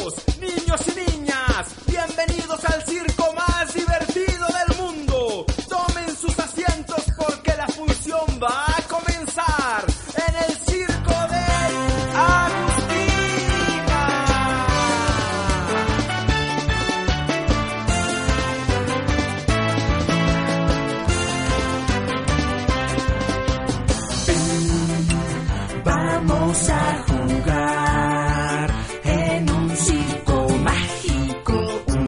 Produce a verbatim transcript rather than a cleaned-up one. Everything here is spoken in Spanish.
Caballeros, niños y niñas, bienvenidos al circo más divertido del mundo. Tomen sus asientos porque la función va a comenzar en el circo de Agustina. Vamos a